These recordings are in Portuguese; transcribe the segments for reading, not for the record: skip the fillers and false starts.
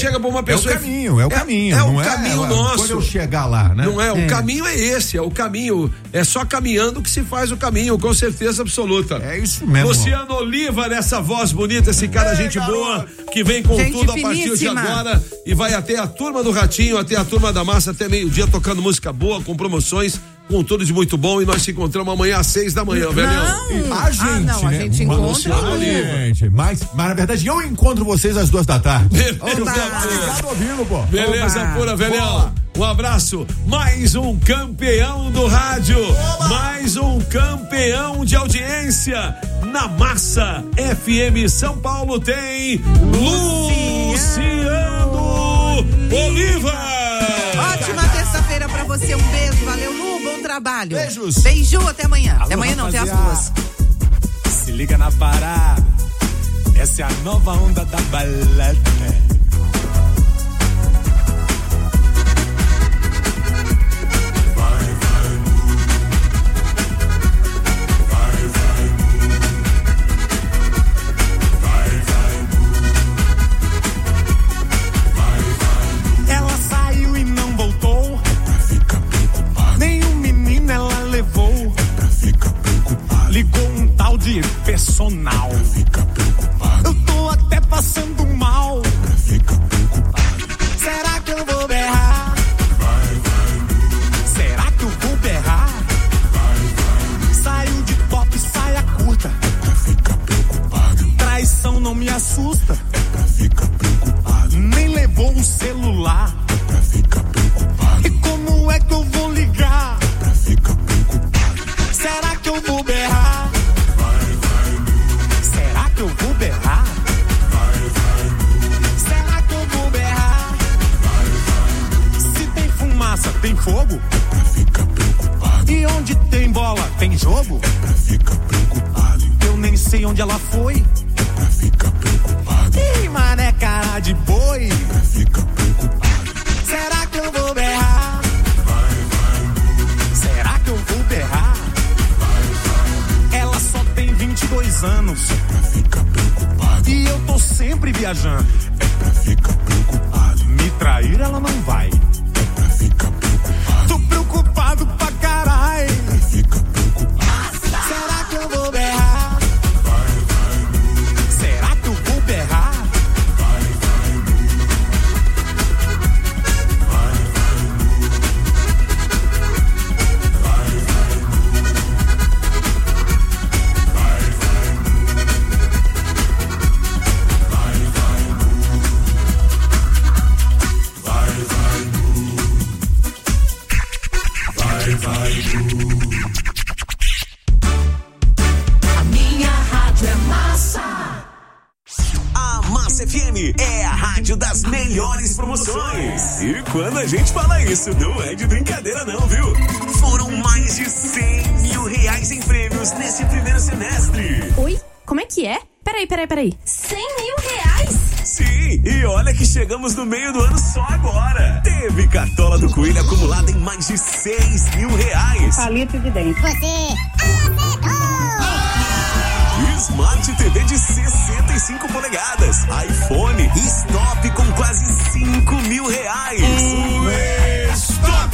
chega pra uma pessoa. É o caminho. É o caminho nosso. Quando eu chegar lá, né? Não é? O caminho é esse, é o caminho. É só caminhando que se faz o caminho, com certeza absoluta. É isso mesmo. Luciano Oliva, nessa voz bonita, esse cara, gente boa, que vem com gente tudo a partir de agora e vai até a turma do Ratinho, até a turma da Massa, até meio-dia, tocando música boa, com promoções, com tudo de muito bom. E nós se encontramos amanhã às 6 da manhã, velhão. A gente, a gente encontra. Gente, mas na verdade eu encontro vocês às 2 da tarde. Beleza, ouvindo, pô. Beleza pura, velhão. Um abraço. Mais um campeão do rádio. Mais um campeão de audiência. Na Massa FM São Paulo tem Luciano Oliva. Ótima terça-feira pra você. Um beijo. Valeu, Lu. Bom trabalho. Beijos. Beijo. Até amanhã. Alô, até amanhã não, até as rapaziada. 2. Se liga na parada. Essa é a nova onda da balada. Ela saiu e não voltou. Fica preocupado. Nenhum menino ela levou. Fica preocupado. Ligou um tal de personal. Fica preocupado. Eu tô até passando mal. Fica preocupado. Será que eu vou berrar? Será que eu vou berrar? Saiu de top, saia curta. Fica preocupado. Traição não me assusta. Fica preocupado. Nem levou o celular. Fica preocupado. E como é que eu vou ligar? Fica preocupado. Será que eu vou berrar? Será que eu vou berrar? Será que eu vou berrar? Se tem fumaça, tem fogo? Fica preocupado. E onde tem bola, tem jogo? Fica preocupado. Eu nem sei onde ela foi. Fica preocupado. Ih, mané, cara de boi. Fica preocupado. Será que eu vou berrar? Será que eu vou berrar? Ela só tem 22 anos. Fica preocupado. E eu tô sempre viajando. Fica preocupado. Me trair ela não vai. Fica preocupado. Tô preocupado pra caralho. Fica preocupado. Será que eu vou berrar? Será que eu vou berrar? A minha rádio é Massa. A Massa FM é a rádio das melhores promoções. E quando a gente fala isso, não é de brincadeira não, viu? Foram mais de 100 mil reais em prêmios nesse primeiro semestre. Oi? Como é que é? Peraí. 100 mil reais? Sim, e olha que chegamos no meio do ano só agora. Teve cartola do Coelho acumulada em mais de 6 mil reais. Palito de dente. Smart TV de 65 polegadas. iPhone Stop com quase 5 mil reais. Stop!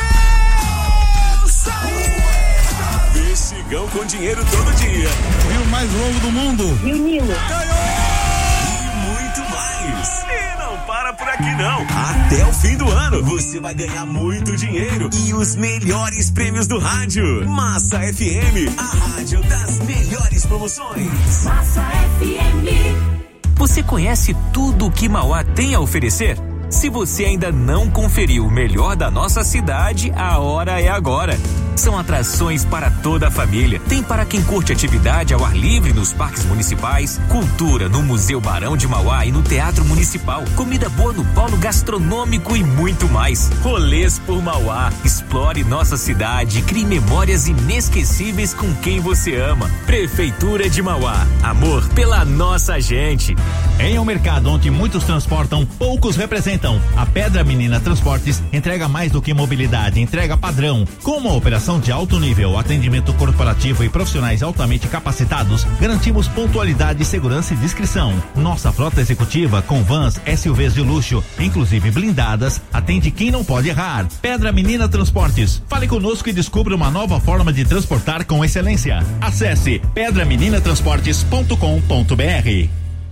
Mexigão com dinheiro todo dia. Rio mais longo do mundo. Rio Nilo. E muito mais. E não para por aqui não. Até o fim do ano você vai ganhar muito dinheiro e os melhores prêmios do rádio. Massa FM, a rádio das melhores promoções. Massa FM. Você conhece tudo o que Mauá tem a oferecer? Se você ainda não conferiu o melhor da nossa cidade, a hora é agora. São atrações para toda a família. Tem para quem curte atividade ao ar livre nos parques municipais, cultura no Museu Barão de Mauá e no Teatro Municipal, comida boa no polo gastronômico e muito mais. Rolês por Mauá. Explore nossa cidade e crie memórias inesquecíveis com quem você ama. Prefeitura de Mauá. Amor pela nossa gente. Em um mercado onde muitos transportam, poucos representam. A Pedra Menina Transportes entrega mais do que mobilidade, entrega padrão. Com uma operação Formação de alto nível, atendimento corporativo e profissionais altamente capacitados, garantimos pontualidade, segurança e discrição. Nossa frota executiva com vans, SUVs de luxo, inclusive blindadas, atende quem não pode errar. Pedra Menina Transportes. Fale conosco e descubra uma nova forma de transportar com excelência. Acesse pedrameninatransportes.com.br.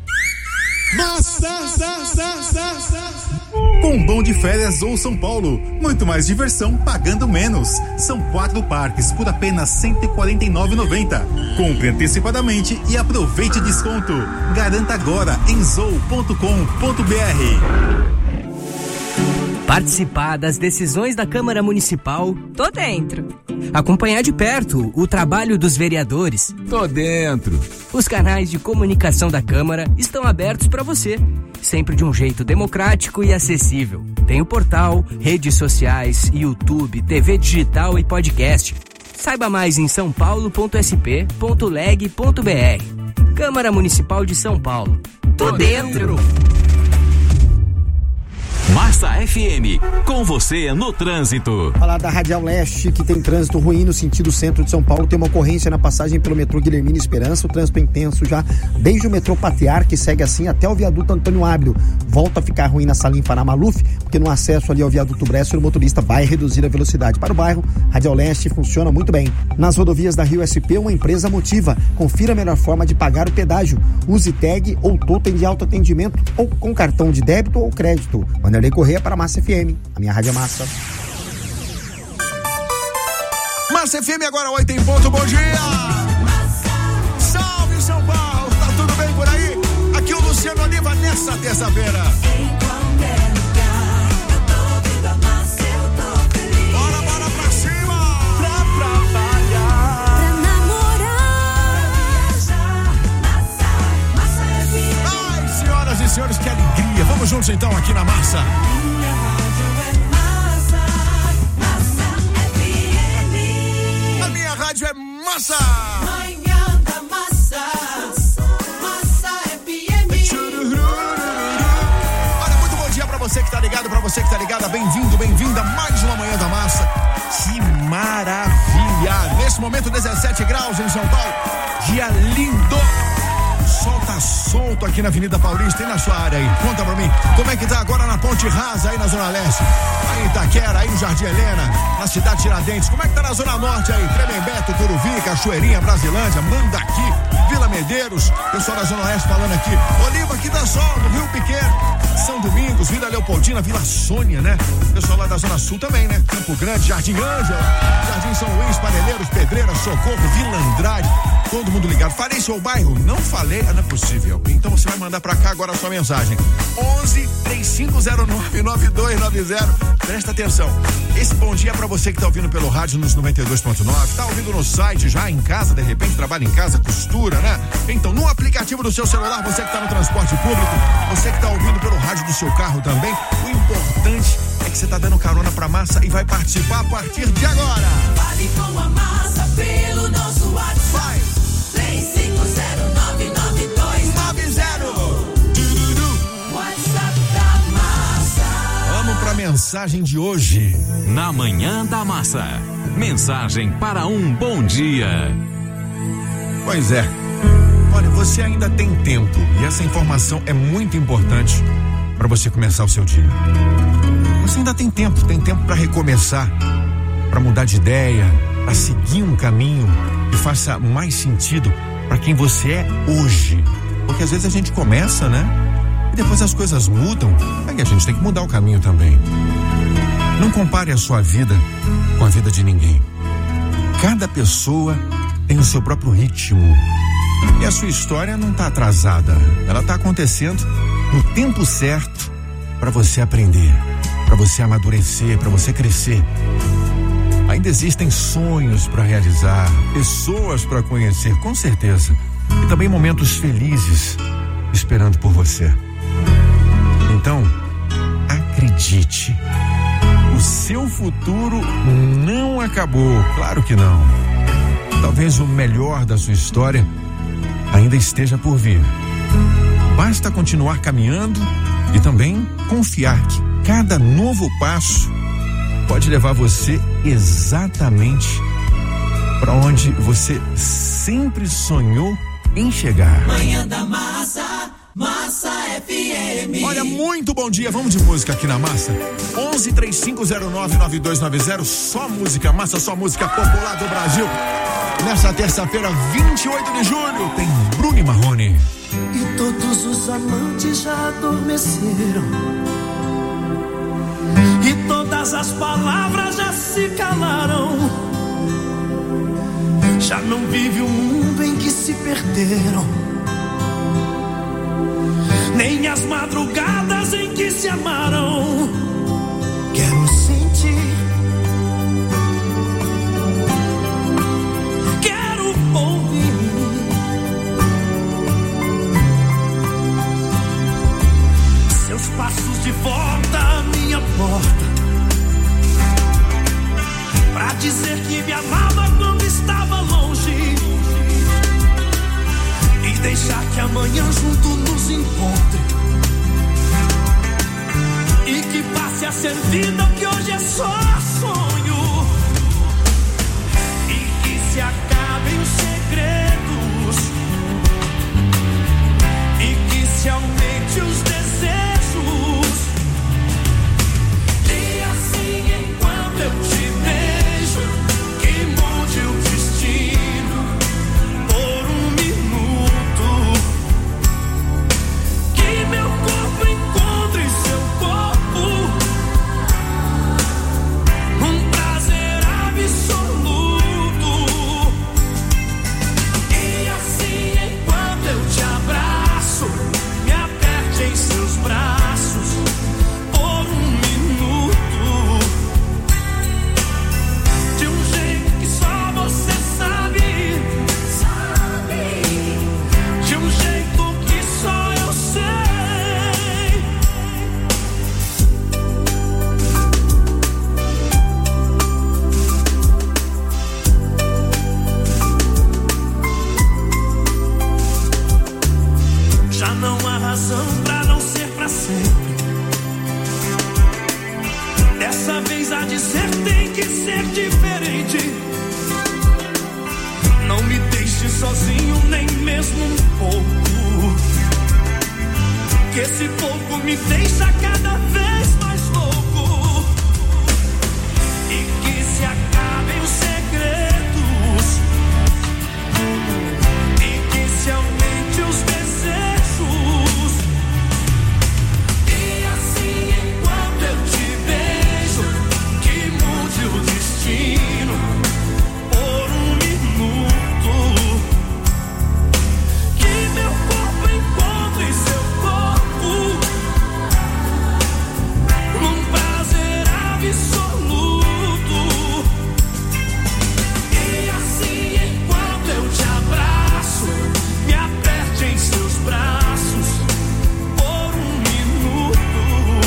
Com Bom de Férias ou São Paulo, muito mais diversão pagando menos. São 4 parques por apenas R$ 149,90. Compre antecipadamente e aproveite desconto. Garanta agora em zou.com.br. Participar das decisões da Câmara Municipal? Tô dentro. Acompanhar de perto o trabalho dos vereadores? Tô dentro. Os canais de comunicação da Câmara estão abertos para você, sempre de um jeito democrático e acessível. Tem o portal, redes sociais, YouTube, TV digital e podcast. Saiba mais em saopaulo.sp.leg.br. Câmara Municipal de São Paulo. Tô dentro. Massa FM, com você no trânsito. Falar da Radial Leste, que tem trânsito ruim no sentido centro de São Paulo. Tem uma ocorrência na passagem pelo metrô Guilhermina Esperança. O trânsito é intenso já desde o metrô Patriarca, que segue assim até o viaduto Antônio Ábrio. Volta a ficar ruim na Salim Fará Maluf, porque no acesso ali ao viaduto Bresser o motorista vai reduzir a velocidade. Para o bairro, Radial Leste funciona muito bem. Nas rodovias da Rio SP, uma empresa motiva. Confira a melhor forma de pagar o pedágio. Use tag ou totem de autoatendimento ou com cartão de débito ou crédito. Vanderlei Correia para Massa FM, a minha rádio é Massa. Massa FM agora 8 em ponto, bom dia! Salve São Paulo, tá tudo bem por aí? Aqui o Luciano Oliva nessa terça-feira. Bora pra cima! Pra trabalhar, pra namorar. Massa FM. Ai, senhoras e senhores, que alegria! Vamos juntos então aqui na Massa. É Massa! Manhã da Massa. Massa FM. Olha, muito bom dia pra você que tá ligado, pra você que tá ligada. Bem-vindo, bem-vinda a mais uma Manhã da Massa. Que maravilha! Nesse momento, 17 graus em São Paulo. Dia lindo! O sol tá solto aqui na Avenida Paulista e na sua área aí. Conta pra mim, como é que tá agora na Ponte Rasa aí na Zona Leste? Aí em Itaquera, aí no Jardim Helena, na cidade de Tiradentes. Como é que tá na Zona Norte aí? Tremembeto, Curuvi, Cachoeirinha, Brasilândia, Mandaqui, Vila Medeiros. Pessoal da Zona Oeste falando aqui. Oliva, aqui dá sol, no Rio Pequeno, São Domingos, Vila Leopoldina, Vila Sônia, né? Pessoal lá da Zona Sul também, né? Campo Grande, Jardim Ângela, Jardim São Luís, Panelheiros, Pedreiras, Socorro, Vila Andrade. Todo mundo ligado. Falei seu bairro? Não falei? Não é possível. Então você vai mandar pra cá agora a sua mensagem. 11-3509-9290. Presta atenção. Esse bom dia é pra você que tá ouvindo pelo rádio nos 92.9. Tá ouvindo no site já em casa, de repente trabalha em casa, costura, né? Então, no aplicativo do seu celular, você que tá no transporte público, você que tá ouvindo pelo rádio do seu carro também, o importante é que você tá dando carona pra Massa e vai participar a partir de agora. Fale com a Massa pelo nosso WhatsApp. 35099290. WhatsApp da Massa. Vamos pra mensagem de hoje. Na Manhã da Massa. Mensagem para um bom dia. Pois é. Olha, você ainda tem tempo e essa informação é muito importante para você começar o seu dia. Você ainda tem tempo para recomeçar, para mudar de ideia, para seguir um caminho que faça mais sentido para quem você é hoje. Porque às vezes a gente começa, né? E depois as coisas mudam, aí a gente tem que mudar o caminho também. Não compare a sua vida com a vida de ninguém. Cada pessoa tem o seu próprio ritmo. E a sua história não está atrasada. Ela está acontecendo no tempo certo para você aprender, para você amadurecer, para você crescer. Ainda existem sonhos para realizar, pessoas para conhecer, com certeza. E também momentos felizes esperando por você. Então, acredite. O seu futuro não acabou, claro que não. Talvez o melhor da sua história ainda esteja por vir. Basta continuar caminhando e também confiar que cada novo passo pode levar você exatamente para onde você sempre sonhou em chegar. Manhã da Massa, Massa FM. Olha, muito bom dia, vamos de música aqui na Massa. 1135099290, só música Massa, só música popular do Brasil. Nessa terça-feira, 28 de julho, tem Bruno e Marrone. E todos os amantes já adormeceram, e todas as palavras já se calaram. Já não vive o mundo em que se perderam, nem as madrugadas em que se amaram. Quero sentir, quero ouvir seus passos de volta à minha porta, pra dizer que me amava quando estava longe, e deixar que amanhã junto nos encontre, e que passe a ser vida que hoje é só sonho, e que se acabem os segredos, e que se aumente os desejos, e assim enquanto eu te beijo, que mude o destino por um minuto, que meu corpo encontre seu corpo, um prazer absoluto, e assim enquanto eu te abraço, me aperte em seus braços por um minuto, de um jeito que só você sabe, de um jeito que só eu sei. Já não há razão pra não ser pra sempre. Dessa vez há de ser, tem que ser diferente. Não me deixe sozinho nem mesmo um pouco, que esse pouco me deixa cada vez mais louco, e que se acabem os segredos, e que se aumente os desejos, e assim enquanto eu te beijo, que mude o destino por um minuto, que meu corpo encontre seu corpo, num prazer absoluto, e assim enquanto eu te abraço, me aperte em seus braços por um minuto,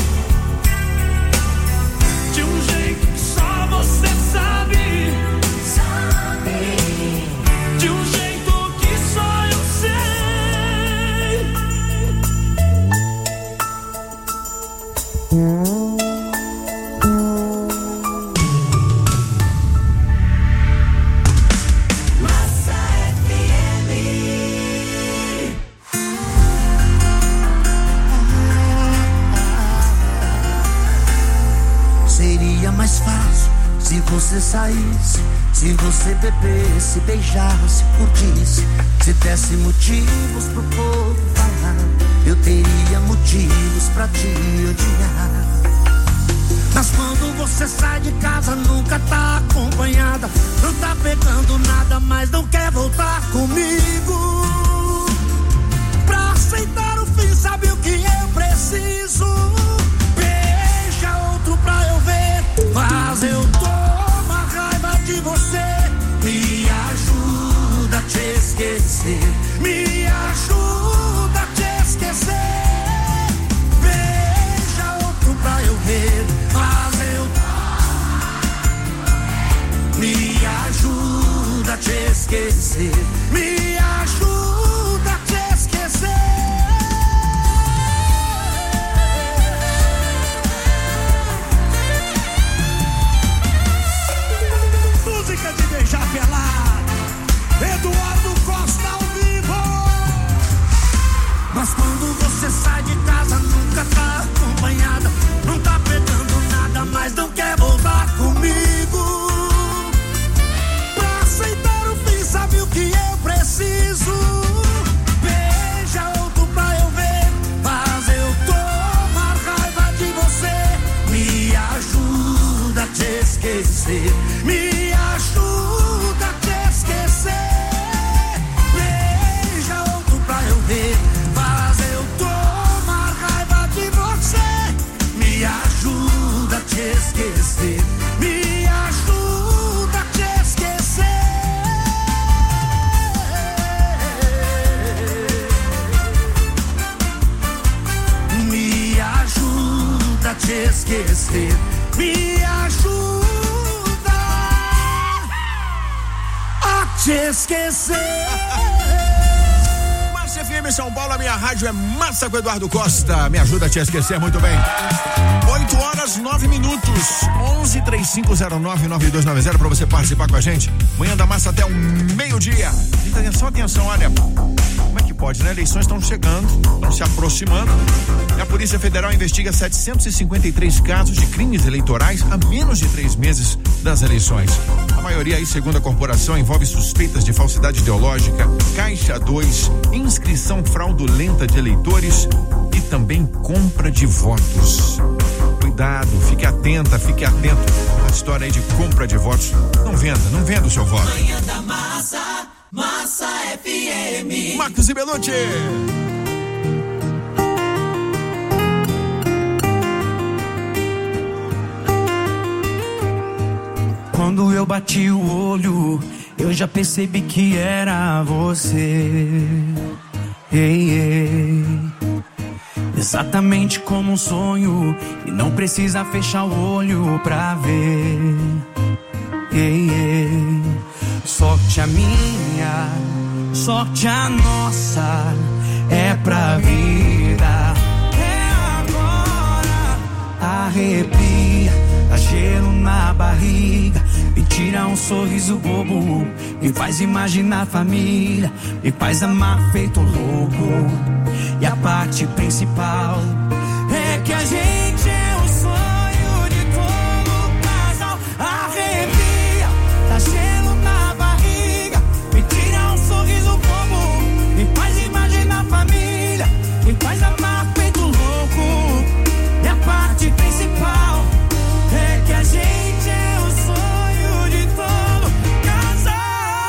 de um jeito que só você sabe, de um jeito que só eu sei. Massa FM. Seria mais fácil se você saísse, se você bebesse, beijasse, curtisse, se desse motivos pro povo falar, eu teria motivos pra te odiar. Mas quando você sai de casa nunca tá acompanhada, não tá pegando nada, mas não quer voltar comigo. Pra aceitar o fim, sabe o que eu preciso? Beija outro pra eu ver, mas eu tô uma raiva de você. Me ajuda a te esquecer, me ajuda a te esquecer. Beija outro pra eu ver, mas eu... Me ajuda a te esquecer, me esquecer. Me ajuda a te esquecer. Beija outro pra eu ver. Faz eu tomar raiva de você. Me ajuda a te esquecer. Me ajuda a te esquecer. Me ajuda a te esquecer. Me ajuda a te esquecer. Massa FM São Paulo, a minha rádio é Massa com Eduardo Costa. Me ajuda a te esquecer, muito bem. 8h09. 11-3509-9290 para você participar com a gente. Manhã da Massa até o meio-dia. Só atenção, olha. Como é que pode, né? Eleições estão chegando, estão se aproximando. E a Polícia Federal investiga 753 casos de crimes eleitorais a menos de 3 meses das eleições. A maioria aí, segundo a corporação, envolve suspeitas de falsidade ideológica, caixa 2, inscrição fraudulenta de eleitores e também compra de votos. Cuidado, fique atenta, fique atento à história aí de compra de votos. Não venda o seu voto. Manhã da Massa, Massa FM. Marcos e Belucci. Quando eu bati o olho, eu já percebi que era você. Ei, ei. Exatamente como um sonho, e não precisa fechar o olho pra ver. Ei, ei. Sorte a minha, sorte a nossa, é pra vida. É agora, arrepia, dá gelo na barriga, me tira um sorriso bobo, me faz imaginar a família, me faz amar feito louco. E a parte principal é que a gente é o sonho de todo casal. Arrepia, dá gelo na barriga, me tira um sorriso bobo, me faz imaginar a família, me faz amar feito louco. E a parte principal é que a gente é o sonho de todo casal.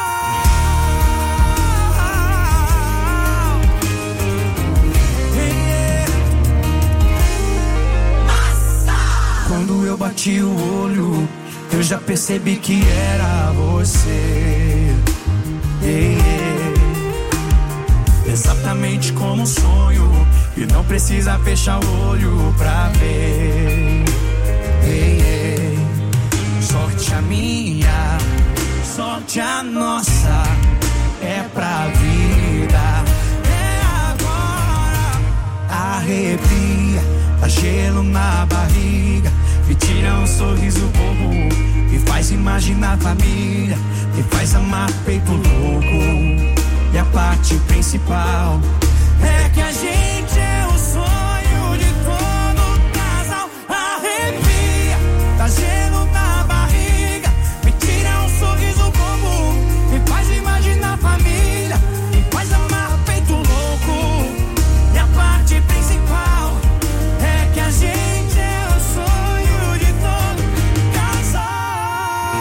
Quando eu bati o olho, eu já percebi que era você. Ei, ei. Exatamente como um sonho, e não precisa fechar o olho pra ver. Ei, ei. Sorte a minha, sorte a nossa, é pra vida. É agora, arrepia, dá gelo na barriga, me tira um sorriso bobo, me faz imaginar a família, me faz amar feito louco. E a parte principal é que a gente é o sonho de todo casal. Arrepia, dá gelo na barriga, me tira um sorriso bobo, me faz imaginar a família, me faz amar feito louco. E a parte principal é que a gente é o sonho de todo casal.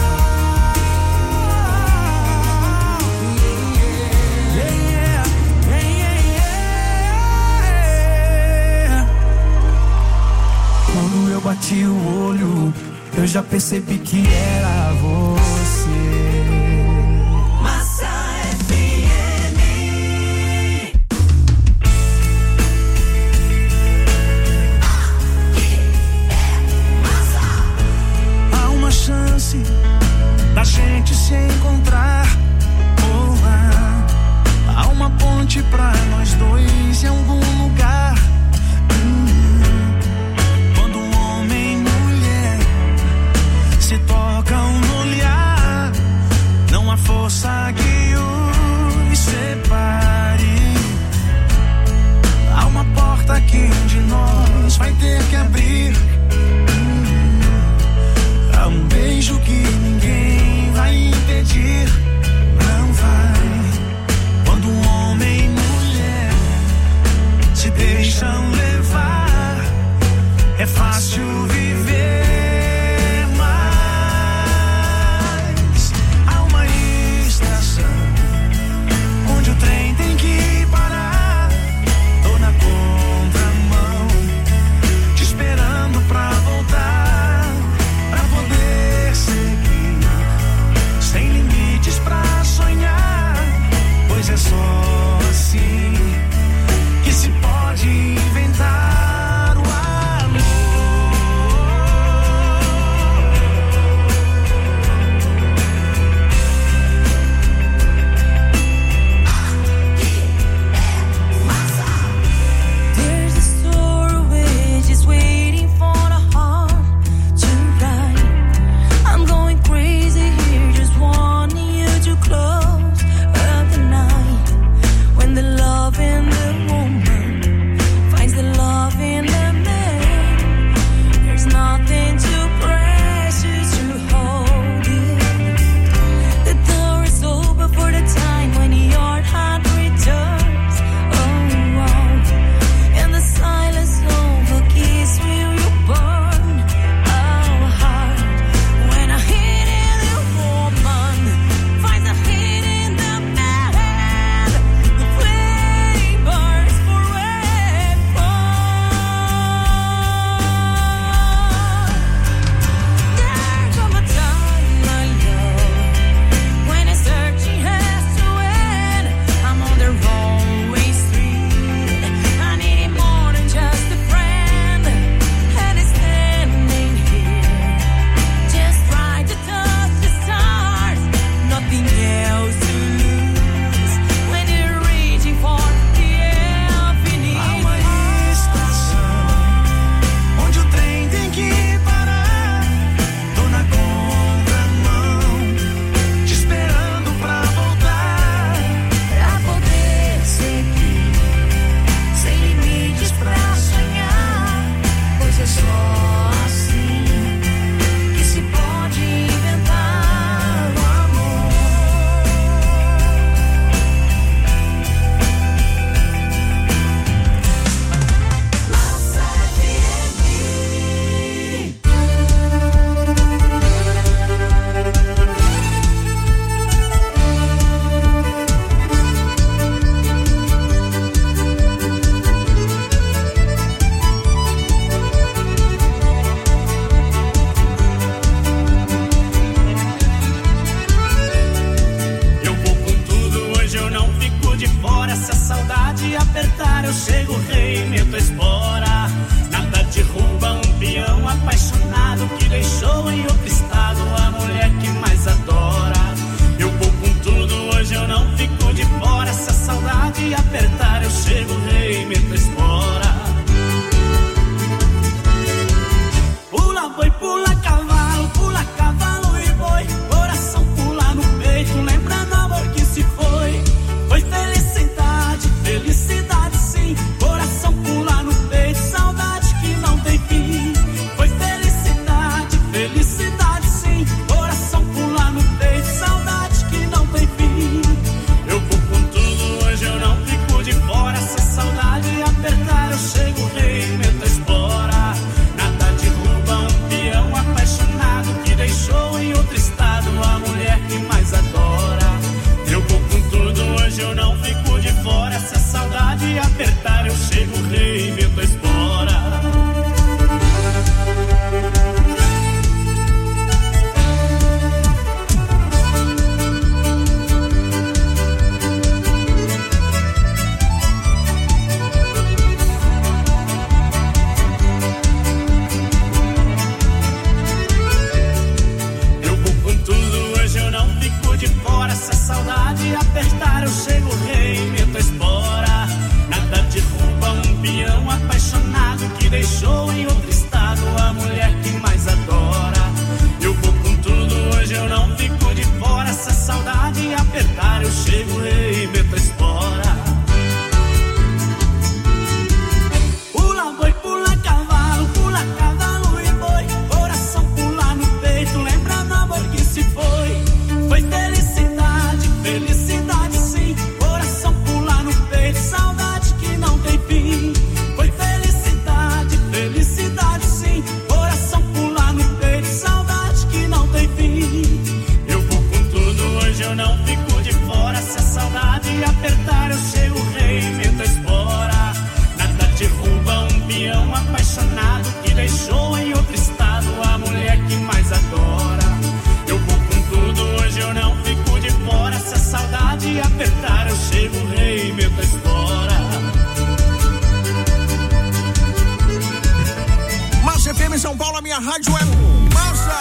Yeah, yeah, yeah. Quando eu bati o olho, eu já percebi que era você. Massa FM. Há uma chance da gente se encontrar. Há uma ponte pra nós dois em algum lugar. Quando um homem e mulher se tocam no olhar, não há força que os separe. Há uma porta que um de nós vai ter que abrir. Há um beijo que ninguém vai impedir. Não vai. Quando um homem e mulher se deixam levar, é fácil viver, mas em outro estado, a mulher que mais adora. Eu vou com tudo, hoje eu não fico de fora. Se a saudade apertar, eu chego, rei, meto a espora. Pula boi, pula cavalo e boi. Coração pula no peito, lembrando amor que se foi. Foi felicidade, felicidade sim. Coração pula no peito, saudade que não tem fim. Foi felicidade, felicidade sim. Coração pula no peito, saudade que não tem fim. Eu vou com tudo, hoje eu não fico de fora. Se a saudade apertar, eu chego, rei, meto a espora. Nada derruba um peão apaixonado que deixou em outro estado a mulher que mais adora. Eu vou com tudo, hoje eu não fico de fora. Se a saudade apertar, eu chego, rei, meto a espora. Eu vou com tudo, hoje eu não fico de fora. Se a saudade apertar, eu chego, rei, meto a espora. Nada derruba um peão apaixonado que deixou em outro estado a mulher que mais adora. Eu vou com tudo, hoje eu não fico de fora. Se a saudade apertar, eu chego, rei, meto a espora. Pula boi, pula cavalo e boi. Coração pula no peito, lembrando amor que se foi. Foi felicidade, felicidade sim. Coração pula no peito, saudade que não tem fim. Foi felicidade, felicidade sim. Coração pula no peito, saudade que não tem fim. Eu vou com tudo, hoje eu não fico de fora. Se a saudade apertar, eu chego, rei, meto a espora. Nada derruba um peão apaixonado que deixou em outro estado a mulher que mais adora. Eu vou com tudo, hoje eu não fico de fora. Se a saudade apertar, eu chego, rei, meto a espora. Massa FM São Paulo, a minha rádio é massa!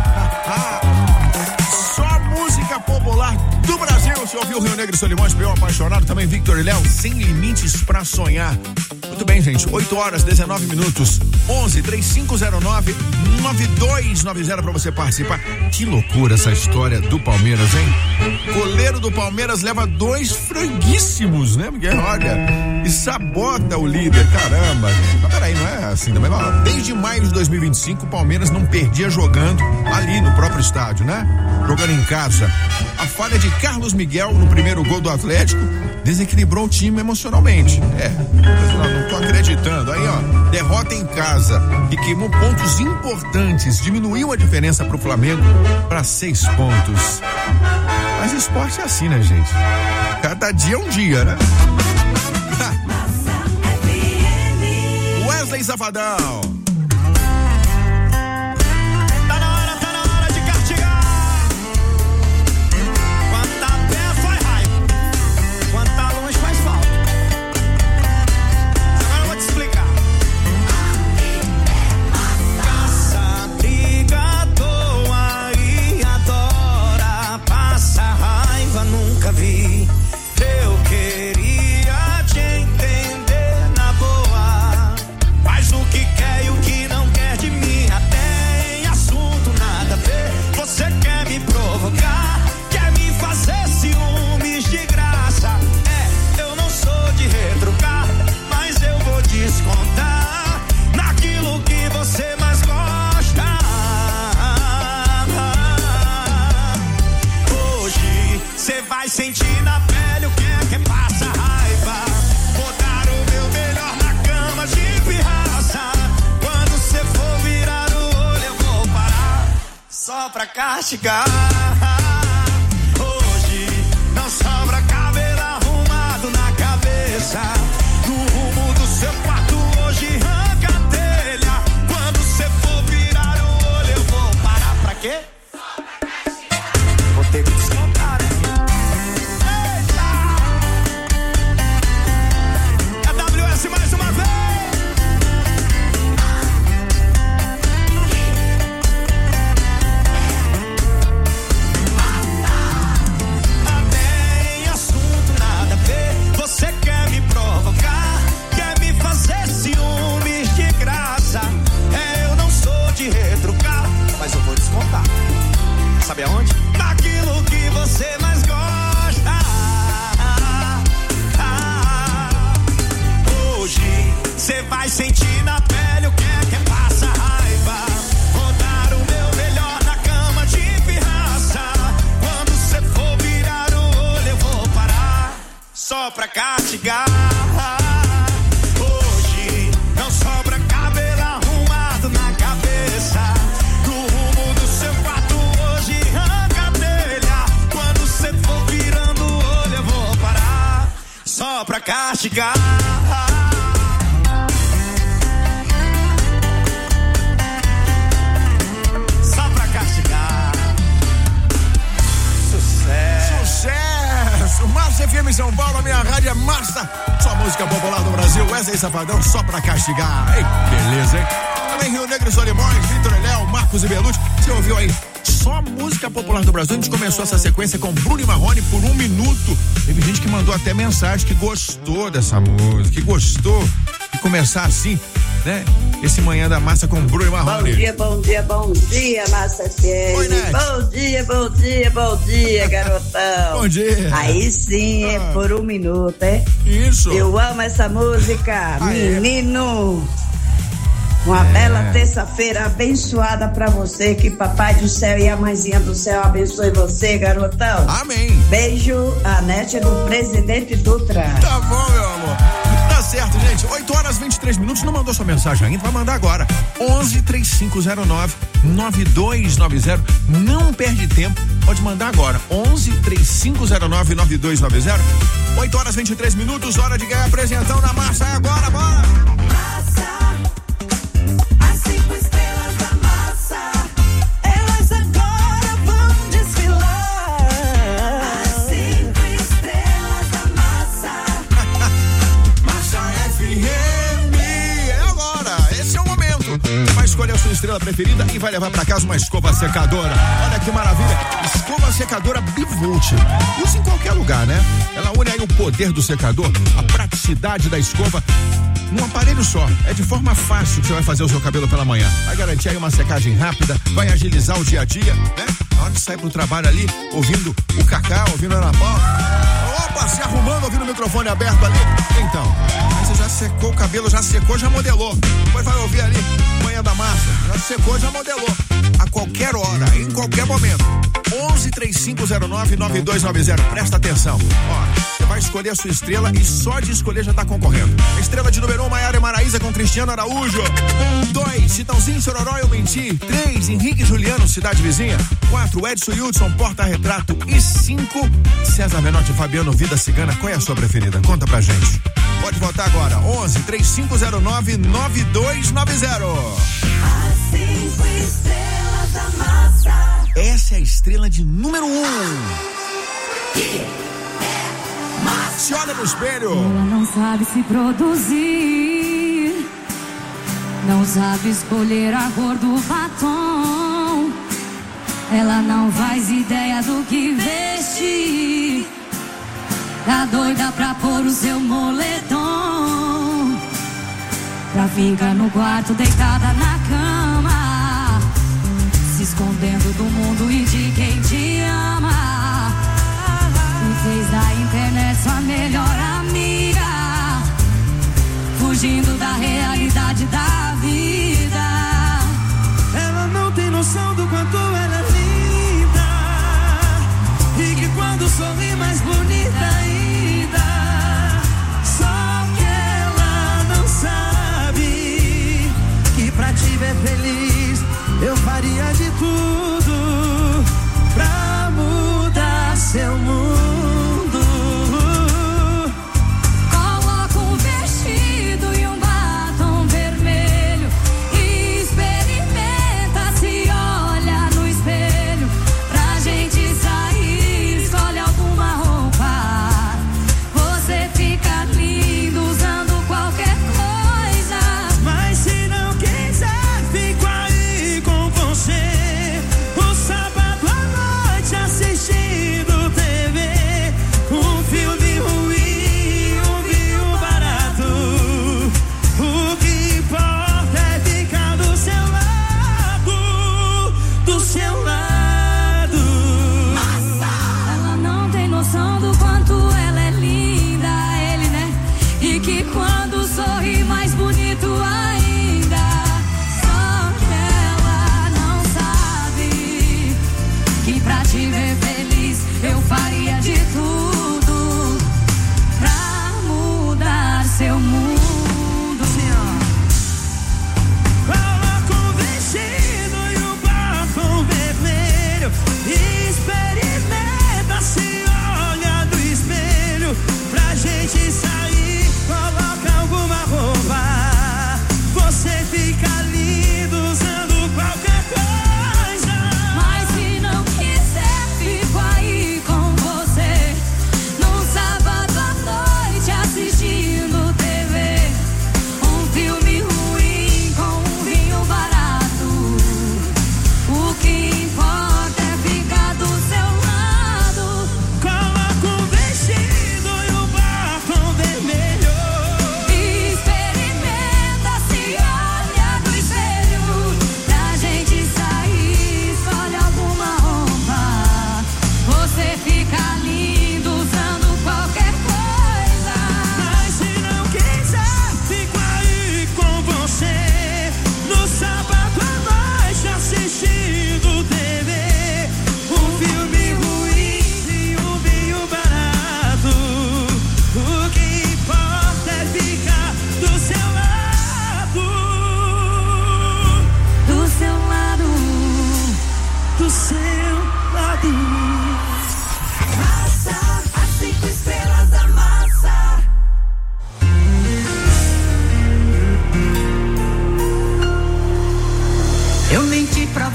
Só música popular do Brasil. Você ouviu Rio Negro e Solimões, Peão Apaixonado, também Victor e Léo, Sem Limites pra Sonhar. Muito bem, gente, 8 horas, 19 minutos, 11-3509-9290 pra você participar. Que loucura essa história do Palmeiras, hein? Goleiro do Palmeiras leva 2 franguíssimos, né? Porque, olha, e sabota o líder, caramba, gente. Mas peraí, não é assim também. Desde maio de 2025, o Palmeiras não perdia jogando ali no próprio estádio, né? Jogando em casa. A falha de Carlos Miguel no primeiro gol do Atlético desequilibrou o time emocionalmente. Não tô acreditando. Aí, ó, derrota em casa que queimou pontos importantes, diminuiu a diferença pro Flamengo para 6 pontos. Mas esporte é assim, né, gente? Cada dia é um dia, né? Wesley Safadão. Tá na hora de castigar. Quanta pé faz raiva, quanta longe faz falta. Agora eu vou te explicar. Caça, briga à toa e adora. Passa raiva, nunca vi. Eu queria te entender na boa. Faz o que quer e o que não quer de mim. Até em assunto nada a ver. Você quer me provocar, quer me fazer ciúmes de graça. Eu não sou de retrucar, mas eu vou descontar naquilo que você mais gosta. Hoje você vai sentir na pele o que é que passa raiva. Vou dar o meu melhor na cama de pirraça. Quando você for virar o olho eu vou parar só pra castigar. Hoje não sobra cabelo arrumado na cabeça. No rumo do seu quarto hoje arranca a telha. Quando você for virar o olho eu vou parar pra quê? Vou ter que descontar, né? AWS mais uma vez. pra castigar. Hoje não sobra cabelo arrumado na cabeça. No rumo do seu quarto hoje arranca a telha. Quando você for virando o olho eu vou parar só pra castigar. Só pra castigar. Sucesso! Massa FM São Paulo, a minha rádio é massa. Só música popular do Brasil, Wesley Safadão, só pra castigar. Ei, beleza, hein? Também Rio Negro e Solimões, Vitor e Léo, Marcos e Belucci. Você ouviu aí? Só música popular do Brasil. A gente começou essa sequência com Bruno e Marrone por 1 minuto. Teve gente que mandou até mensagem que gostou dessa música, que gostou de começar assim, né? Esse Manhã da Massa com Bruno e Marrone. Bom dia, bom dia, bom dia, Massa FM. Oi, Net. Bom dia, bom dia, bom dia, garotão. Bom dia. Aí sim, é por 1 minuto, é? Isso. Eu amo essa música, menino. Uma bela terça-feira abençoada pra você, que Papai do Céu e a Mãezinha do Céu abençoe você, garotão. Amém. Beijo, a Nete do Presidente Dutra. Tá bom, meu amor. Tá certo, gente. 8h23. Não mandou sua mensagem ainda? Vai mandar agora. 11-3509-9290. Não perde tempo. Pode mandar agora. 11-3509-9290. 8h23. Hora de ganhar apresentão na Massa. É agora, bora! Escolha a sua estrela preferida e vai levar pra casa uma escova secadora. Olha que maravilha, escova secadora Bivolt. Usa em qualquer lugar, né? Ela une aí o poder do secador, a praticidade da escova num aparelho só. É de forma fácil que você vai fazer o seu cabelo pela manhã. Vai garantir aí uma secagem rápida, vai agilizar o dia a dia, né? Na hora de sair pro trabalho ali, ouvindo o Cacau, ouvindo a Ana Paula. Opa, se arrumando, ouvindo o microfone aberto ali. Então, você já secou o cabelo, já secou, já modelou. Depois vai ouvir ali, Manhã da Massa. Já secou, já modelou. A qualquer hora, em qualquer momento. 11-3509-9290. Presta atenção. Ó, você vai escolher a sua estrela e só de escolher já tá concorrendo. A estrela de número 1, Maiara e Maraísa com Cristiano Araújo. 2, Chitãozinho, Sororó e Eu Menti. 3, Henrique e Juliano, Cidade Vizinha. 4, Edson e Hudson, Porta Retrato. E 5, César Menotti e Fabiano, Vida Cigana. Qual é a sua preferida? Conta pra gente. Pode votar agora. 11-3509-9290. As 5 estrelas da massa. Essa é a estrela de número 1. Se olha no espelho. Ela não sabe se produzir, não sabe escolher a cor do batom. Ela não faz ideia do que vestir, tá doida pra pôr o seu moletom, pra ficar no quarto deitada na cama, se escondendo do mundo e de quem te ama. E fez da internet sua melhor amiga, fugindo da realidade da vida. Ela não tem noção do quanto ela é linda, e que quando sorri mais bonita ainda. Só que ela não sabe que pra te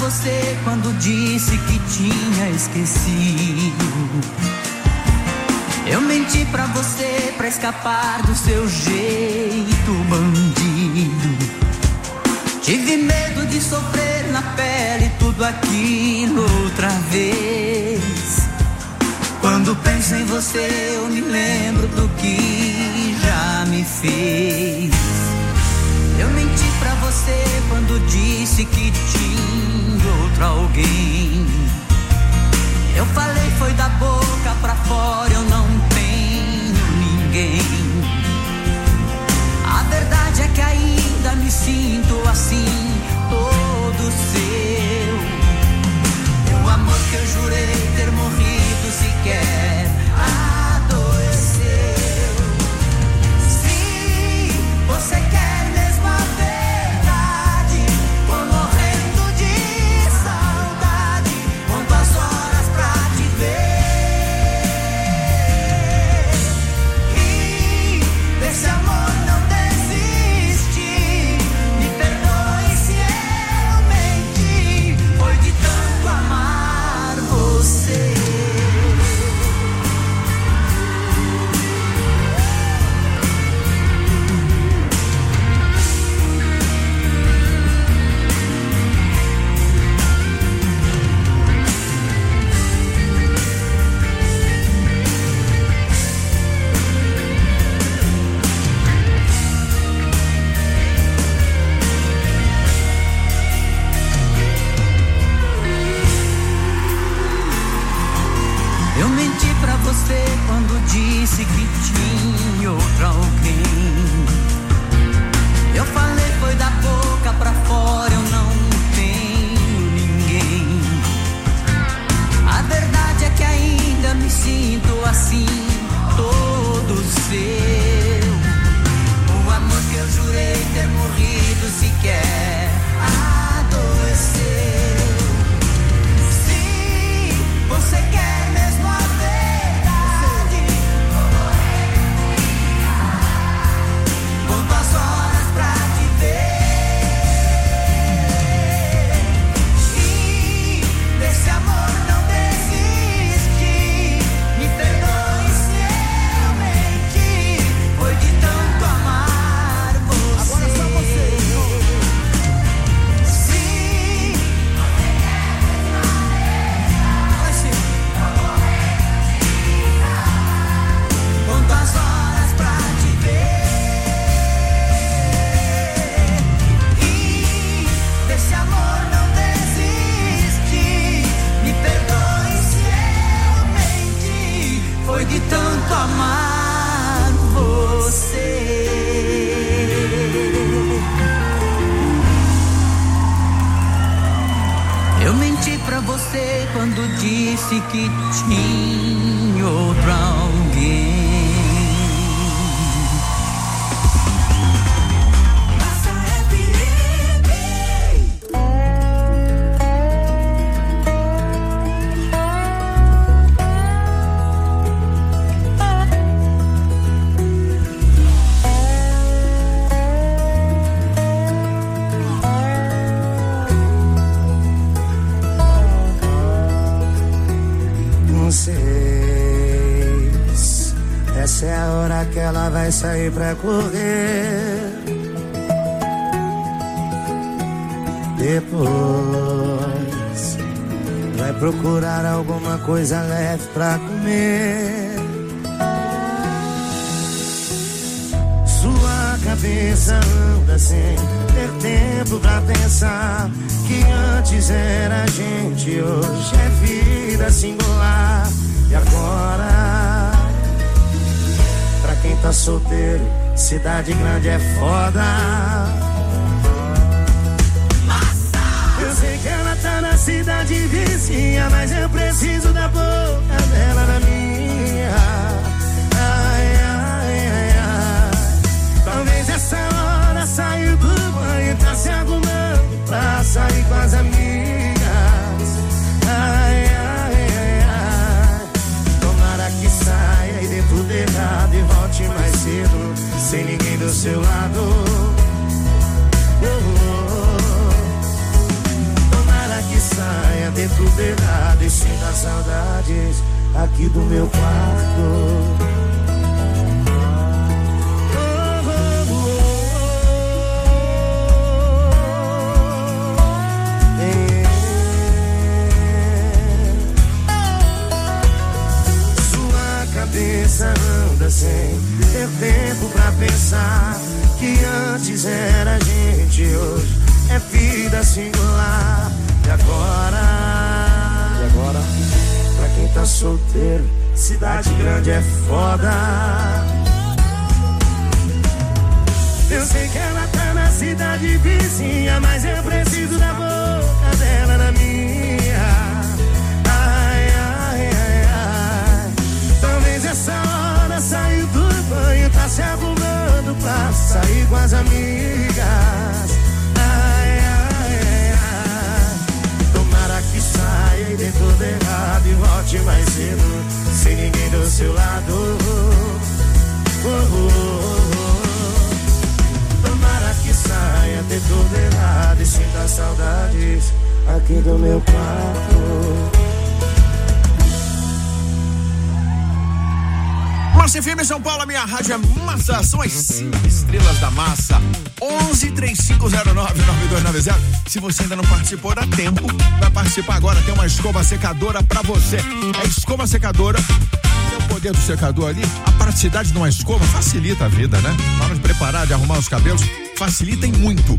você quando disse que tinha esquecido. Eu menti pra você pra escapar do seu jeito bandido. Tive medo de sofrer na pele tudo aquilo outra vez. Quando penso em você eu me lembro do que já me fez. Eu menti pra você quando disse que tinha outro alguém. Eu falei foi da boca pra fora, eu não tenho ninguém. A verdade é que ainda me sinto assim, todo seu. O amor que eu jurei ter morrido sequer adoeceu. Se você quer mesmo a verdade, tô morrendo de saudade, conto as horas pra te ver. E desse amor não desiste, me perdoe se eu menti, foi de tanto amar você. Eu menti pra você quando disse que tinha outro alguém. Eu falei foi da boca pra fora, eu não tenho ninguém. A verdade é que ainda me sinto assim, todo seu. O amor que eu jurei ter morrido sequer adoeceu. Se você quer mesmo a verdade, conto as horas pra te ver. E desse amor não desiste, me perdoe se eu menti, foi de tanto amar você. Agora só você. Se conto as horas pra te ver. E desse amor não desiste, me perdoe se eu menti, foi de tanto amar você. Eu menti pra você quando disse que tinha outro alguém. Essa é a hora que ela vai sair pra correr. Depois vai procurar alguma coisa leve pra comer. Sua cabeça anda sem ter tempo pra pensar que antes era gente, hoje é vida singular. E agora, pra quem tá solteiro, cidade grande é foda. Eu sei que ela tá na cidade vizinha, mas eu preciso da boca dela na minha. Ai, ai, ai, ai. Talvez essa hora saiu do banho, tá se arrumando pra sair com as amigas. Ai, ai, ai, ai. Tomara que saia e dê tudo errado e volte mais cedo, sem ninguém do seu lado. Tomara que saudades aqui do meu quarto. Cabeça anda sem ter tempo pra pensar que antes era gente, hoje é vida singular. E agora, pra quem tá solteiro, cidade grande é foda. Eu sei que ela tá na cidade vizinha, mas eu preciso da boca dela na minha. Essa hora saiu do banho, tá se arrumando pra sair com as amigas. Ai, ai, ai, ai. Tomara que saia e dê tudo errado e volte mais cedo, sem ninguém do seu lado. Tomara que saia, dê tudo errado e sinta saudades aqui do meu quarto. Massa FM São Paulo, a minha rádio é massa, são as 5 estrelas da massa. 11-3509-9290. Se você ainda não participou, dá tempo. Vai participar agora, tem uma escova secadora pra você. A escova secadora, tem o poder do secador ali, a praticidade de uma escova facilita a vida, né? Na hora de preparar, de arrumar os cabelos, facilitem muito.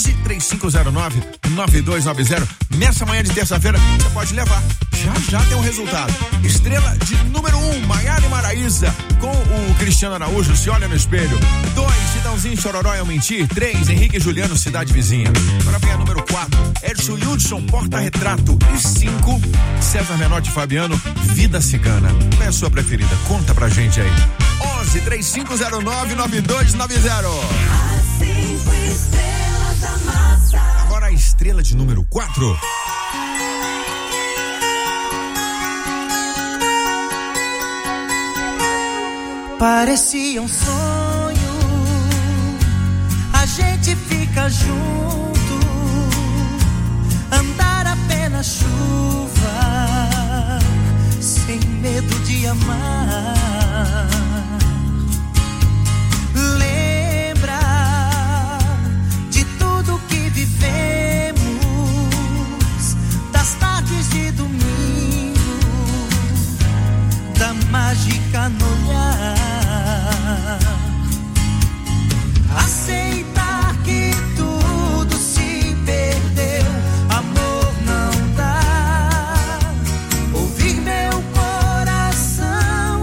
11-3509-9290. Nessa manhã de terça-feira, você pode levar. Já tem um resultado. Estrela de número 1, Maiara e Maraísa, com o Cristiano Araújo, Se Olha no Espelho. 2, Chitãozinho, Chororó e Mentir. 3, Henrique e Juliano, Cidade Vizinha. Agora vem a número 4, Edson Hudson, Porta Retrato. E 5, César Menotti e Fabiano, Vida Cigana. Qual é a sua preferida? Conta pra gente aí. 11-3509-9290. Agora a estrela de número 4. Parecia um sonho, a gente fica junto, andar apenas chuva, sem medo de amar. Lembra de tudo que vivemos, das tardes de domingo, da mágica no olhar. Aceitar que tudo se perdeu, amor não dá. Ouvir meu coração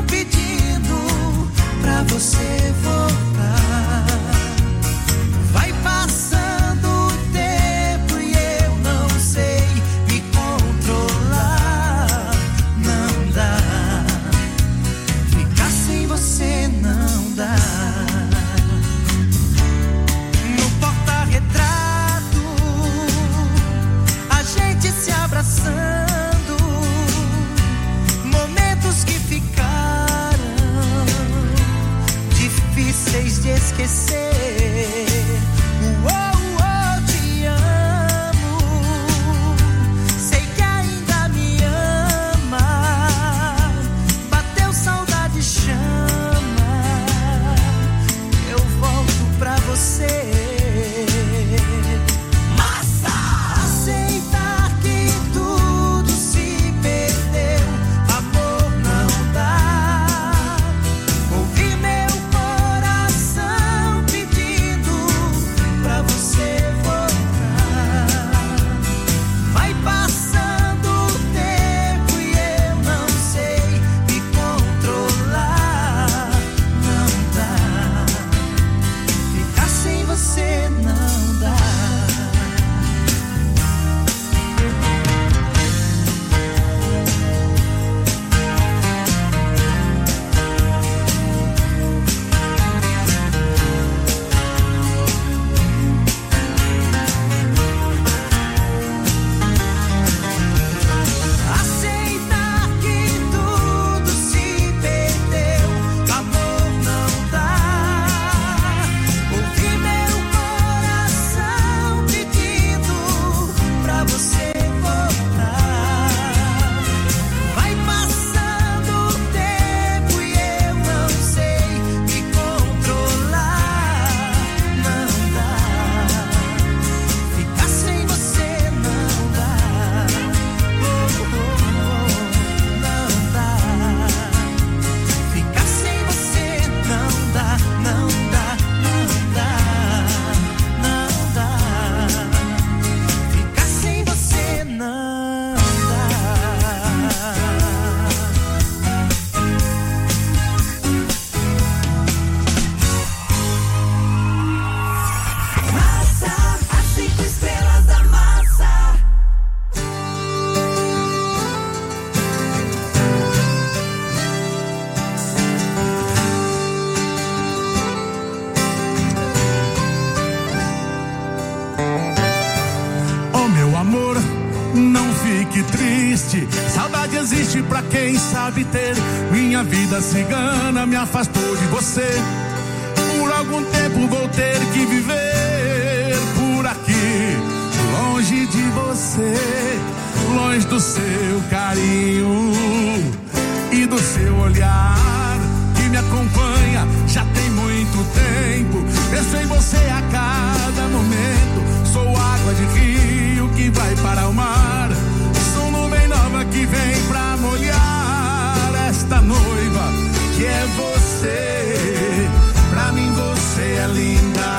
amor, não fique triste. Saudade existe pra quem sabe ter. Minha vida cigana me afastou de você. Por algum tempo vou ter que viver por aqui, longe de você, longe do seu carinho e do seu olhar que me acompanha já tem muito tempo. Penso em você a cada momento. Sou água de rio que vai para o mar. Sou nuvem nova que vem pra molhar esta noiva que é você. Pra mim você é linda,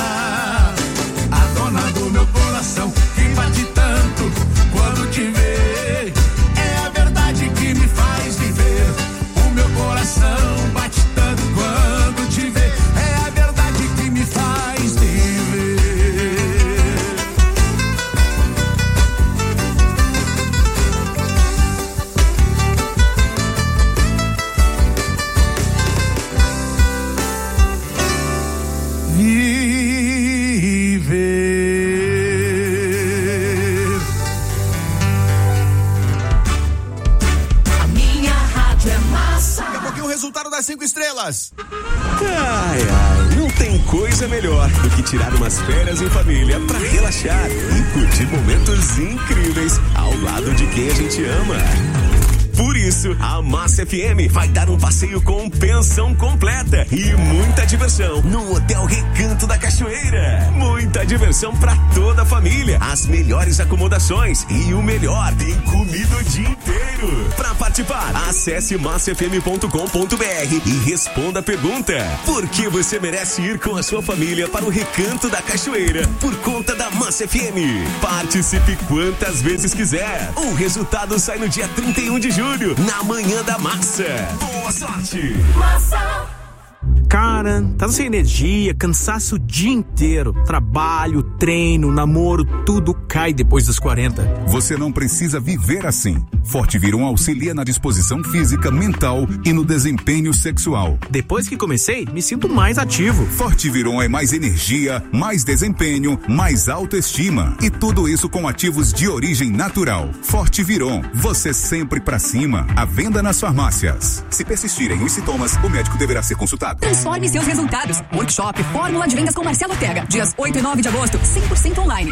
a dona do meu coração que bate tanto quando te vê. É a verdade que me faz viver. O meu coração bate tanto quando te vê. É a verdade que me faz viver. A minha rádio é massa. Daqui a pouquinho o resultado das 5 estrelas. Ai, ai, não tem coisa melhor do que tirar umas férias em família pra relaxar e curtir momentos incríveis ao lado de quem a gente ama. Por isso, a Massa FM vai dar um passeio com pensão completa e muita diversão no Hotel Recanto da Cachoeira. Muita diversão pra toda a família, as melhores acomodações e o melhor, tem comida o dia inteiro. Pra participar, acesse massafm.com.br e responda a pergunta: por que você merece ir com a sua família para o Recanto da Cachoeira por conta da Massa FM? Participe quantas vezes quiser. O resultado sai no dia 31 de julho. Na manhã da Massa. Boa sorte! Massa. Cara, tá sem energia, cansaço o dia inteiro. Trabalho, treino, namoro, tudo cai depois dos 40. Você não precisa viver assim. Fortiviron auxilia na disposição física, mental e no desempenho sexual. Depois que comecei, me sinto mais ativo. Fortiviron é mais energia, mais desempenho, mais autoestima. E tudo isso com ativos de origem natural. Fortiviron, você sempre pra cima. À venda nas farmácias. Se persistirem os sintomas, o médico deverá ser consultado. Transforme seus resultados. Workshop Fórmula de Vendas com Marcelo Ortega. Dias 8 e 9 de agosto, 100% online.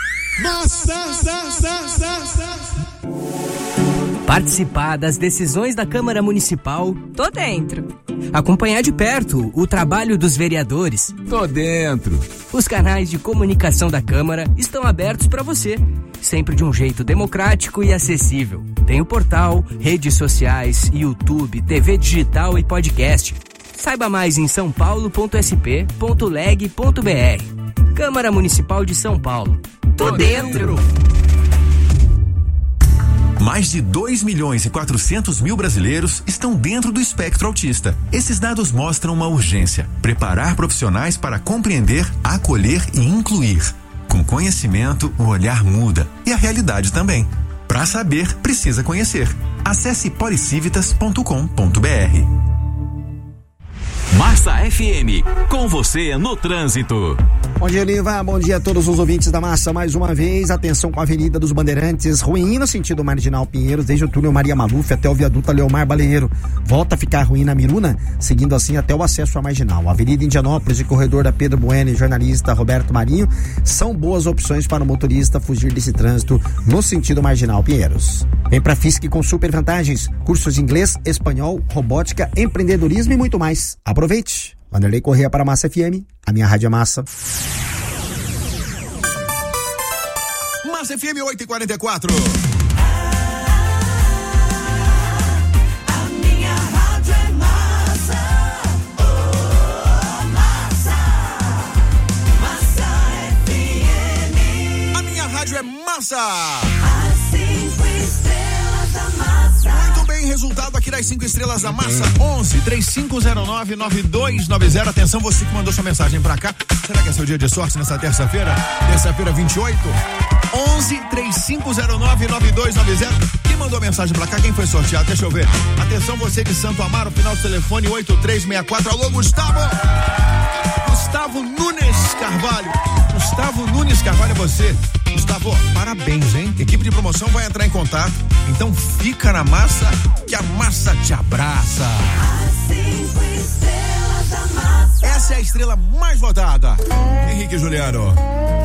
Participar das decisões da Câmara Municipal, Tô dentro. acompanhar de perto o trabalho dos vereadores. Tô dentro. Os canais de comunicação da Câmara estão abertos para você, sempre de um jeito democrático e acessível. Tem o portal, redes sociais, YouTube, TV digital e podcast. Saiba mais em sãopaulo.sp.leg.br. Câmara Municipal de São Paulo. Tô dentro. Mais de 2.400.000 brasileiros estão dentro do espectro autista. Esses dados mostram uma urgência: preparar profissionais para compreender, acolher e incluir. Com conhecimento, o olhar muda e a realidade também. Para saber, precisa conhecer. Acesse policivitas.com.br. Massa FM, com você no trânsito. Bom dia, Liva. Bom dia a todos os ouvintes da Massa. Mais uma vez, atenção com a Avenida dos Bandeirantes, ruim no sentido Marginal Pinheiros, desde o túnel Maria Maluf até o viaduto Leomar Baleiro. Volta a ficar ruim na Miruna, seguindo assim até o acesso à Marginal. Avenida Indianópolis e corredor da Pedro Bueno e jornalista Roberto Marinho são boas opções para o motorista fugir desse trânsito no sentido Marginal Pinheiros. Vem pra FISC com super vantagens, cursos de inglês, espanhol, robótica, empreendedorismo e muito mais. Aproveite. Vanderlei Corrêa para a Massa FM, a minha rádio é Massa. Massa FM 8h44. A minha rádio é massa. Oh, massa. Massa FM. A minha rádio é Massa. As 5 estrelas da massa. Muito bem, resultado aqui das 5 estrelas da Massa. 11-3509-9290. Atenção, você que mandou sua mensagem pra cá. Será que é seu dia de sorte nessa terça-feira? Terça-feira 28? 11-3509-9290. Quem mandou mensagem pra cá? Quem foi sorteado? Deixa eu ver. Atenção, você de Santo Amaro, final do telefone 8364. Alô, Gustavo! Gustavo Nunes Carvalho. Gustavo Nunes Carvalho é você. Gustavo, parabéns, hein? Equipe de promoção vai entrar em contato. Então fica na massa, que a massa te abraça. Essa é a estrela mais votada. Henrique Juliano.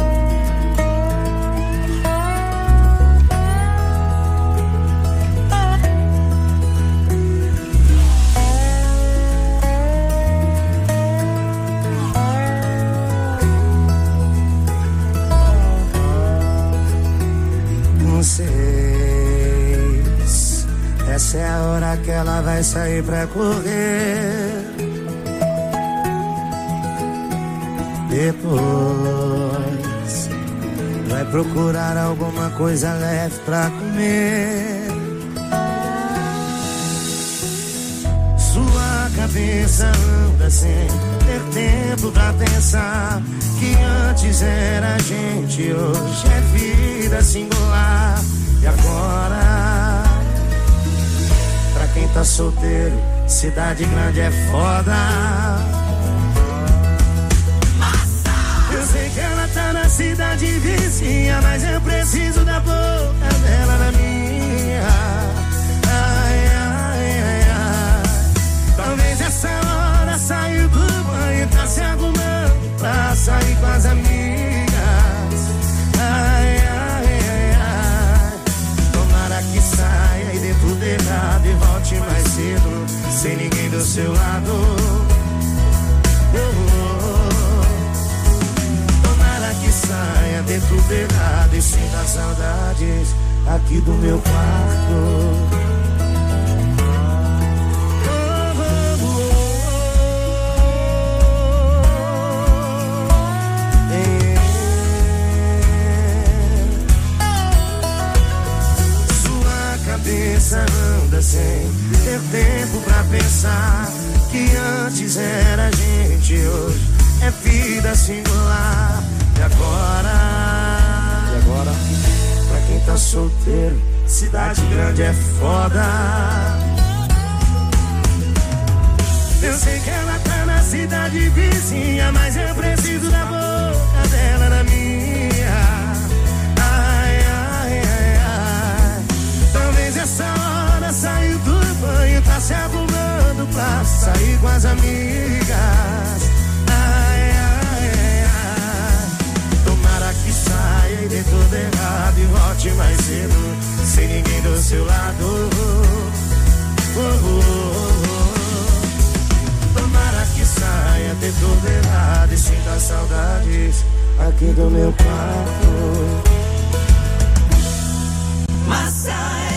Essa é a hora que ela vai sair pra correr. Depois vai procurar alguma coisa leve pra comer. Sua cabeça anda sem ter tempo pra pensar que antes era a gente, hoje é vida singular. E agora, pra quem tá solteiro, cidade grande é foda. Eu sei que ela tá na cidade vizinha, mas eu preciso da boca dela na minha. Ai, ai, ai, ai. Talvez essa hora saiu do banho e tá se arrumando pra sair com as amigas. Ai, ai, ai, ai. Tomara que saia e dê tudo errado e volte mais cedo, sem ninguém do seu lado. Tomara que saia, dê tudo errado e sinta saudades aqui do meu quarto. Cabeça anda sem ter tempo pra pensar que antes era a gente, hoje é vida singular. E agora, pra quem tá solteiro, cidade grande é foda. Eu sei que ela tá na cidade vizinha, mas eu preciso da boca dela na minha. Essa hora saiu do banho, tá se arrumando pra sair com as amigas. Ai, ai, ai, ai. Tomara que saia e dê tudo errado e volte mais cedo, sem ninguém do seu lado. Tomara que saia, dê tudo errado e sinta saudades aqui do meu quarto. Massa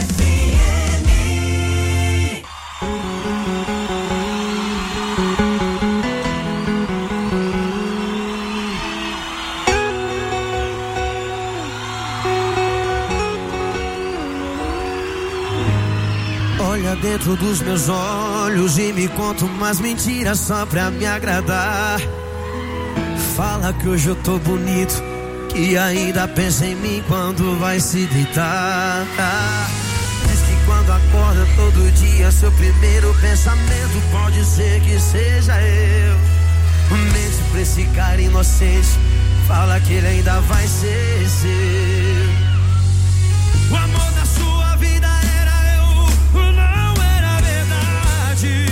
Olha dentro dos meus olhos e me conta umas mentiras só pra me agradar. Fala que hoje eu tô bonito, que ainda pensa em mim quando vai se deitar. Diz que quando acorda todo dia, seu primeiro pensamento pode ser que seja eu. Mente pra esse cara inocente, fala que ele ainda vai ser seu. O amor da sua vida era eu, não era verdade.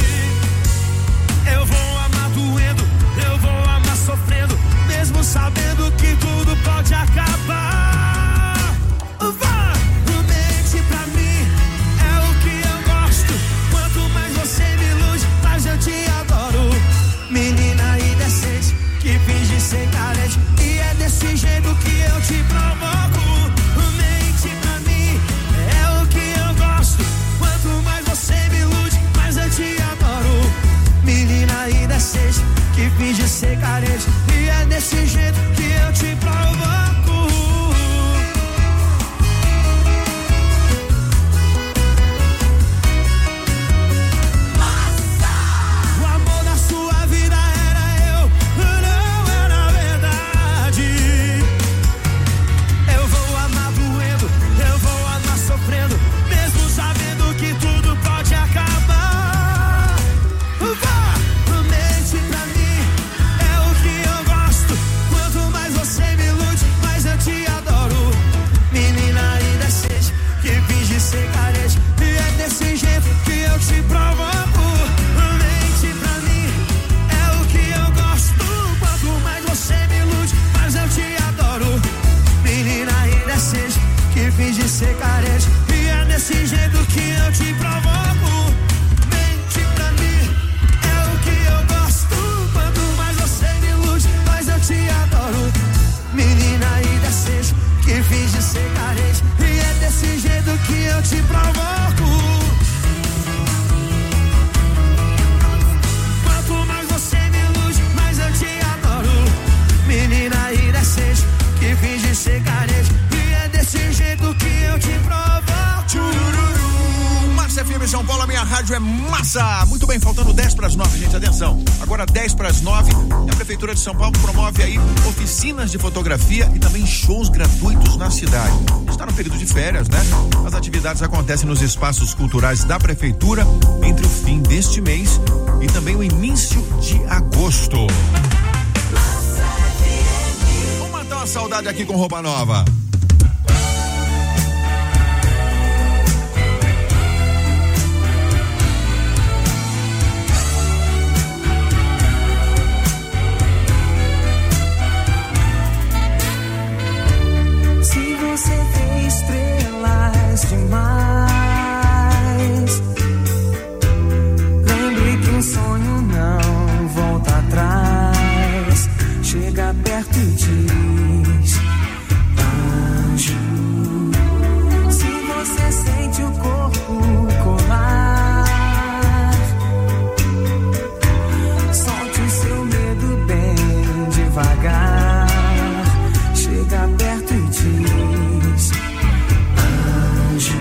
Eu vou amar doendo, eu vou amar sofrendo, mesmo sabendo que tudo pode acabar. Vá, mente pra mim, é o que eu gosto. Quanto mais você me ilude, mais eu te adoro. Menina indecente, que finge ser carente, e é desse jeito que eu te provoco. Mente pra mim, é o que eu gosto. Quanto mais você me ilude, mais eu te adoro. Menina indecente, que finge ser carente, e é desse jeito que eu te provoco. O amor da sua vida era eu, não era verdade. Eu vou amar doendo, eu vou amar sofrendo, mesmo sabendo que tudo pode acabar. Vá, mente pra mim, que finge ser carente. E é desse jeito que eu te provoco. Mente pra mim, é o que eu gosto. Quanto mais você me ilude, mais eu te adoro. Menina indecente, que finge ser carente. E é desse jeito que eu te provoco. Quanto mais você me ilude, mais eu te adoro. Menina indecente, que finge ser carente. E é desse jeito que eu te provoco. Massa FM São Paulo, a minha rádio é massa. Muito bem, faltando 10:09, gente, atenção. Agora 10:09, a Prefeitura de São Paulo promove aí oficinas de fotografia e também shows gratuitos na cidade. Está no período de férias, né? As atividades acontecem nos espaços culturais da Prefeitura entre o fim deste mês e também o início de agosto. Vamos matar uma saudade aqui com roupa nova. Você vê estrelas demais. Lembre que um sonho não volta atrás. Chega perto e diz: anjo. Se você sente o corpo colar, solte o seu medo bem devagar. Chega perto e diz: anjo.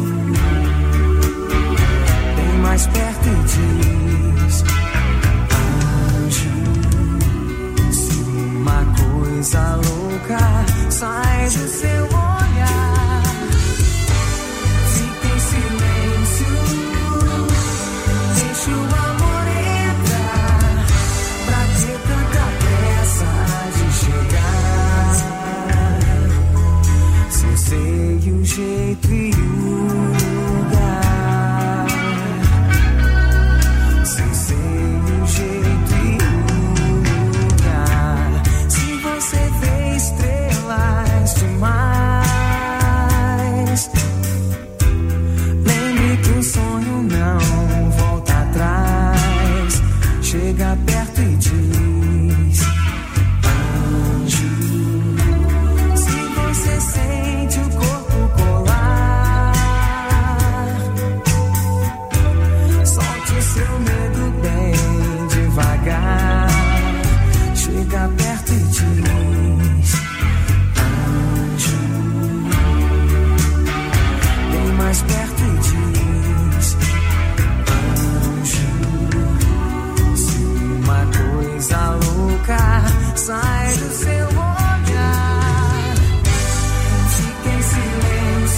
Bem mais perto e diz: anjo. Se uma coisa louca sai do seu olhar, fica em silêncio, deixa o amor entrar. Pra ter tanta pressa de chegar, se eu sei o jeito e o